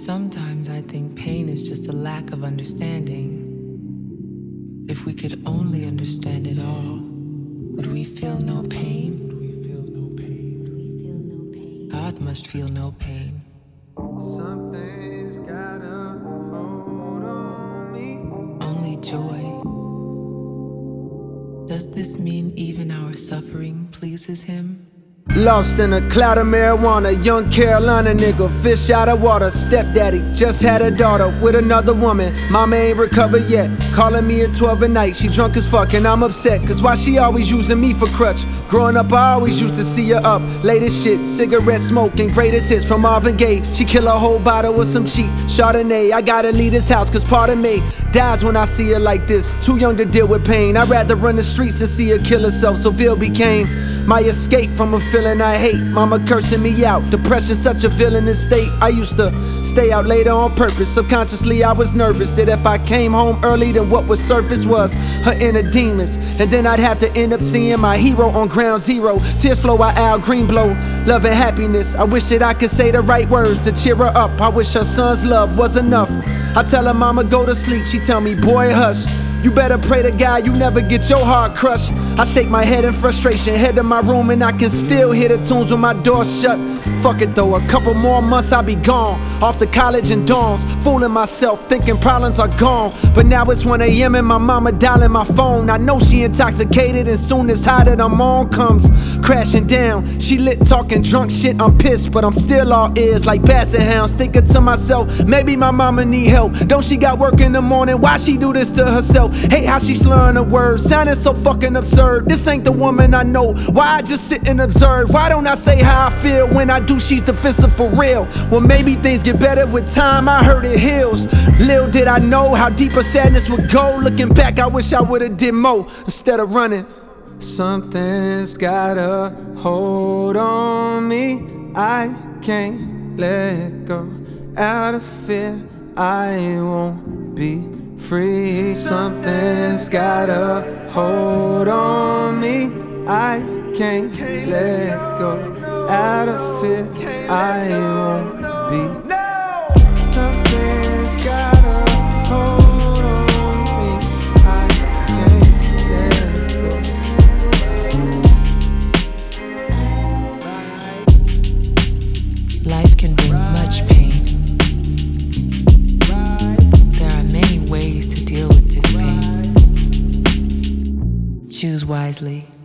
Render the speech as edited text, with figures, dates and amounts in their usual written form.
Sometimes I think pain is just a lack of understanding. If we could only understand it all, would we feel no pain? God must feel no pain. Something's got a hold on me. Only joy. Does this mean even our suffering pleases him? Lost in a cloud of marijuana, young Carolina nigga, fish out of water. Stepdaddy just had a daughter with another woman. Mama ain't recovered yet, calling me at 12 at night. She drunk as fuck and I'm upset, cause why she always using me for crutch? Growing up I always used to see her up, late as shit, cigarette smoking, greatest hits from Marvin Gaye. She kill a whole bottle with some cheap Chardonnay. I gotta leave this house cause part of me dies when I see her like this. Too young to deal with pain, I'd rather run the streets than see her kill herself. So Ville became my escape from a feeling I hate. Mama cursing me out, depression such a villainous state. I used to stay out later on purpose. Subconsciously I was nervous that if I came home early, then what would surface was her inner demons. And then I'd have to end up seeing my hero on ground zero. Tears flow out Al Greenblow, love and happiness. I wish that I could say the right words to cheer her up. I wish her son's love was enough. I tell her mama go to sleep, she tell me boy hush. You better pray to God you never get your heart crushed. I shake my head in frustration, head to my room and I can still hear the tunes when my door shut. Fuck it though, a couple more months I'll be gone. Off to college and dorms, fooling myself, thinking problems are gone. But now it's 1 AM and my mama dialing my phone. I know she intoxicated and soon as high that I'm on comes crashing down. She lit talking drunk shit, I'm pissed, but I'm still all ears like basset hounds. Thinking to myself, maybe my mama need help. Don't she got work in the morning, why she do this to herself? Hate how she slurring her words, sounding so fucking absurd. This ain't the woman I know, why I just sit and observe? Why don't I say how I feel when I do, she's defensive for real? Well maybe things get better with time, I heard it heals. Little did I know how deep a sadness would go. Looking back I wish I would've did more instead of running. Something's got a hold on me, I can't let go. Out of fear I won't be free. Something's got a hold on me, I can't let go. Out of fear I won't be. Something's got a hold on me, I can't let go. Life can bring much pain. There are many ways to deal with this pain. Choose wisely.